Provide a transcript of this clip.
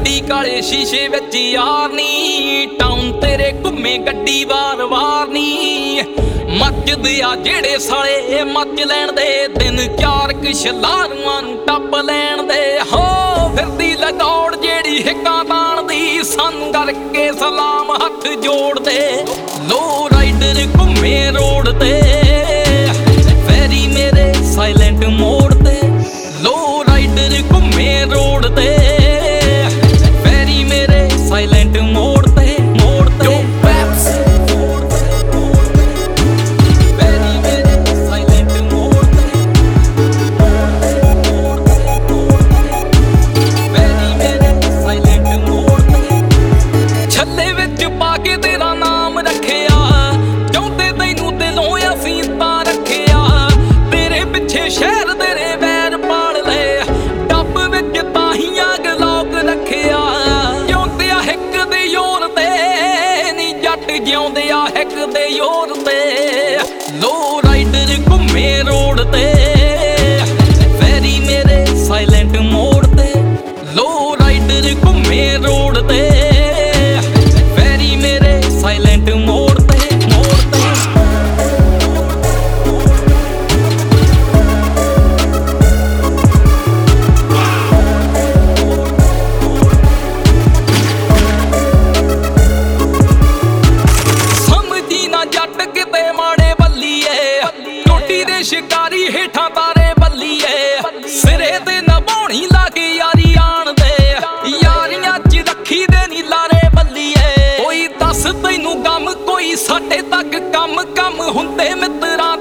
ਗੱਡੀ ਕਾਲੇ ਸ਼ੀਸ਼ੇ ਵਿੱਚ ਯਾਰ ਨੀ, ਟਾਊਨ ਤੇਰੇ ਘੁੰਮੇ ਗੱਡੀ ਵਾਰ-ਵਾਰ ਨੀ। ਮੱਚਦੇ ਆ ਜਿਹੜੇ ਸਾਲੇ ਮੱਚ ਲੈਣ ਦੇ, ਦਿਨ ਚਾਰ ਕਿਸ਼ਲਾਰੂਆਂ ਨੂੰ ਟੱਪ ਲੈਣ ਦੇ। ਹੋ ਫਿਰਦੀ ਲਗੌੜ ਜਿਹੜੀ ਹਿੱਕਾਂ ਤਾਣਦੀ, ਸਾਨੂੰ ਕਰਕੇ ਸਲਾਮ ਹੱਥ ਜੋੜਦੇ। ਲੋ ਰਾਈਡਰ ਘੁੰਮੇ ਰੋਡ ਤੇ, ਫੈਰੀ ਮੇਰੇ ਸਾਇਲੈਂਟ ਮੋੜ ਤੇ। ਲੋ ਰਾਈਡਰ ਘੁੰਮੇ ਰੋਡ ਤੇ, ਫੈਰੀ ਮੇਰੇ ਸਾਇਲੈਂਟ ਮੋੜ ਤੇ। ਮੋੜ ਤੇ ਫੈਰੀ ਮੇਰੇ ਸਾਇਲੈਂਟ ਮੋੜ ਤੇ। ਫੈਰੀ ਮੇਰੇ ਸਾਇਲੈਂਟ ਮੋੜ ਤੇ। ਛੱਲੇ ਵਿੱਚ ਪਾ ਕੇ ਤੇਰਾ ਨਾਮ ਰੱਖਿਆ, ਚਾਹੁੰਦੇ ਤੈਨੂੰ ਦਿਲੋਂ ਅਸੀਂ ਤਾਂ ਰੱਖਿਆ। ਤੇਰੇ ਪਿੱਛੇ ਸ਼ਹਿਰ ਤੇਰੇ ਵੈਰ ਪਾਲ ਲਏ, ਡੱਬ ਵਿੱਚ ਤਾਹੀਆਂ ਗਲੋਕ ਰੱਖਿਆ। ਜਿਉਂਦੇ ਆ ਹਿੱਕ ਦੇ ਜ਼ੋਰ ਤੇ ਨੀ ਜੱਟ, ਜਿਉਂਦੇ ਆ ਹਿੱਕ ਦੇ ਜ਼ੋਰ ਤੇ। ਲੋ ਰਾਈਡਰ ਘੁੰਮੇ ਰੋਡ ਤੇ, ਫੈਰੀ ਮੇਰੇ ਸਾਇਲੈਂਟ ਮੋੜ ਤੇ। ਲੋ ਰਾਈਡਰ ਘੁੰਮੇ ਰੋਡ ਤੇ, ਫੈਰੀ ਮੇਰੇ ਸਾਇਲੈਂਟ ਮੋੜ ਤੇ। ਮੋੜ ਤੇ ਸਮਝੀ ਨਾ ਜੱਟ ਕਿਤੇ ਮਾੜੇ ਬੱਲੀਏ, ਟੋਟੀ ਦੇ ਸ਼ਿਕਾਰੀ ਹੇਠਾਂ ਤਾਰੇ ਬੱਲੀਏ। ਸਿਰੇ ਤੇ ਨਭਾਉਣੀ ਲਾ ਕੇ ਯਾਰੀ ਆਣ ਦੇ, ਯਾਰੀਆਂ ਚ ਰੱਖੀ ਦੇ ਨੀ ਲਾਰੇ ਬੱਲੀਏ। ਕੋਈ ਦੱਸ ਤੈਨੂੰ ਗਮ, ਕੋਈ ਸਾਡੇ ਤੱਕ ਕੰਮ ਹੁੰਦੇ ਮਿੱਤਰਾਂ